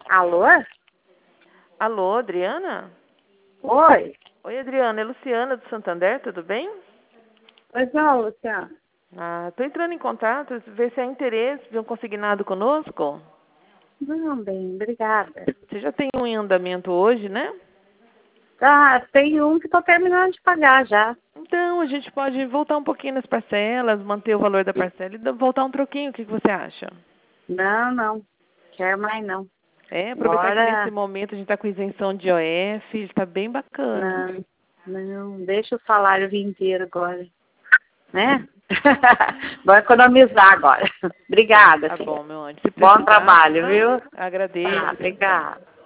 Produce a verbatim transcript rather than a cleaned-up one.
Alô? Alô, Adriana? Oi. Oi, Adriana, é Luciana do Santander, tudo bem? Pois não, Luciana. Ah, tô entrando em contato, ver se há interesse de um consignado conosco. Não, bem, obrigada. Você já tem um em andamento hoje, né? Ah, tem um que estou terminando de pagar já. Então, a gente pode voltar um pouquinho nas parcelas, manter o valor da parcela e voltar um troquinho, o que que você acha? Não, não. Quero mais não. É, aproveitar que nesse Agora, momento a gente está com isenção de O F, está bem bacana. não, não. Deixa o salário vir inteiro agora. Né? Vou economizar agora. Obrigada, Tá filha. bom, meu anjo. Se Bom precisar, trabalho, viu? agradeço. Tá, obrigada.